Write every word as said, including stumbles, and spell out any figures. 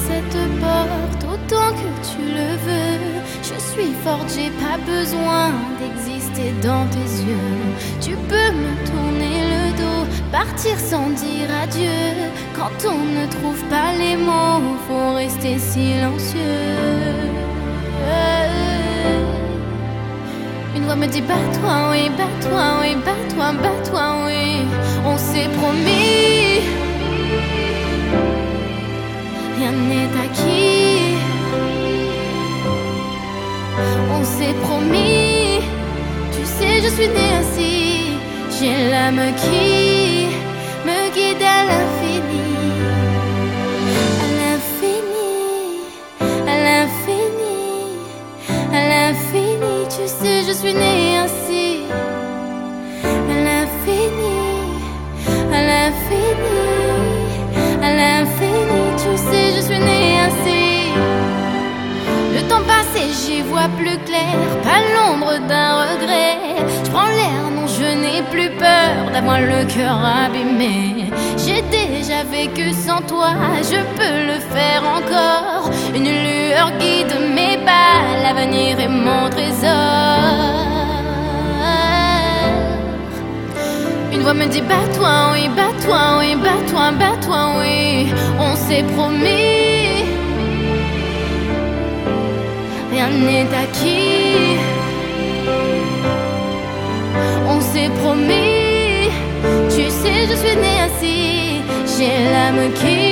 cette porte autant que tu le veux. Je suis forte, j'ai pas besoin d'exister dans tes yeux. Tu peux me tourner le dos, partir sans dire adieu. Quand on ne trouve pas les mots, faut rester silencieux. Une voix me dit bats-toi, oui, bats-toi, oui, bats-toi, bats-toi, oui. On s'est promis, rien n'est acquis. On s'est promis, tu sais, je suis née ainsi. J'ai l'âme qui me guide à l'infini, à l'infini, à l'infini, à l'infini. Tu sais, je suis née ainsi. À l'infini, à l'infini, à l'infini. Tu sais, je suis née ainsi. Le temps passé, j'y vois plus clair, pas l'ombre d'un regret. Je prends l'air, non, je n'ai plus peur d'avoir le cœur abîmé. J'ai déjà vécu sans toi, je peux le faire encore. Une lueur guide mes pas, l'avenir est mon trésor. Une voix me dit bats-toi, oui, bats-toi, oui, bats-toi, bats-toi, oui. On s'est promis, rien n'est acquis. On s'est promis, tu sais, je suis née ainsi. J'ai l'âme qui